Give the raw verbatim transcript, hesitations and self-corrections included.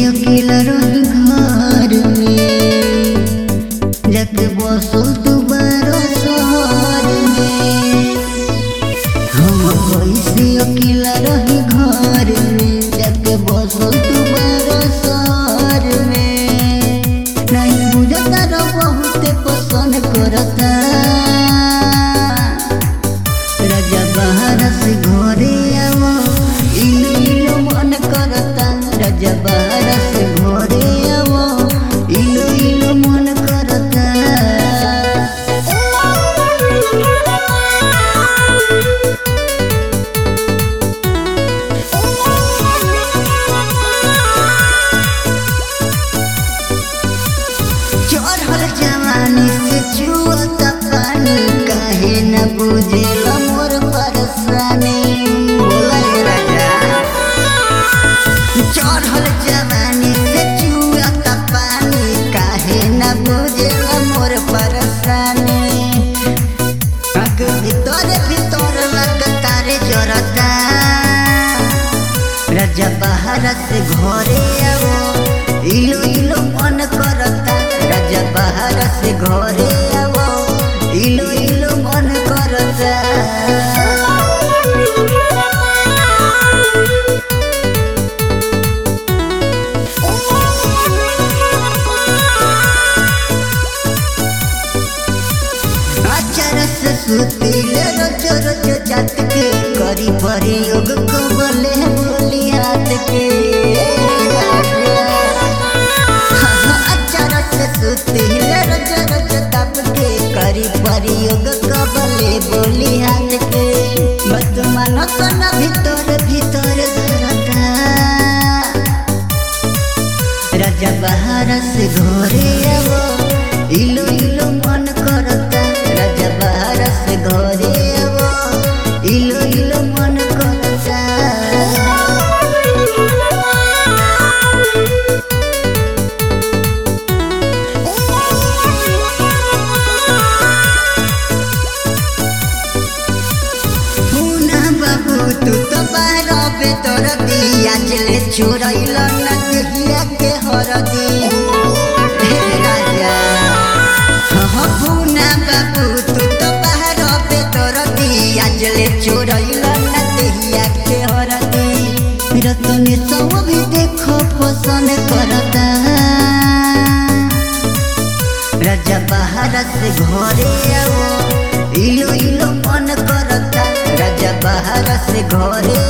अकेला रही घर में जाके बसो दोबारा शहर में। हम कैसे अकेला रही घर में जाके बसो दोबारा शहर में। नहीं बुझता रो बहुत पसंद करता राजा बाहर से घरे आवो इलो इलो मन करता। राजा बाहर से घरे आवो इलो इलो मन करता। चढ़ल जवानी से छुअता पानी काहे न बुझेला मोर परेशानी। बोला राजा चढ़ल जवानी से छुअता पानी काहे न बुझेला मोर परेशानी। आग भीतर भीतर लगता रे जरता राजा बाहर से घरे आवो इलो इलो मन करता। राजा बाहर से घरे आवो इलो इलो मन करता। अचार से सुतीले रोज रोज जात के करी प्रयोग कबले बोली हाथ के। अचार से सुतीले रोज रोज तप के करी प्रयोग कबले बोली हाथ के। बस मन सन भीतर भीतर धरता राजा बाहर से घरे आवो इलो इलो मन करता। राजा बाहर से घरे आवो इलो इलो मन करता। बाबू तू तो बाहर बेतर दिया चले छोड़ल न देहिया के हरदी। राजा हाँ पूना बाबू तू तो बाहर बेतर दिया चले छोड़ल न देहिया के हरदी। रतन सब भी देखो पसंद करता राजा बाहर से घरे आवो इलो इलो मन करता। राजा बाहर से घरे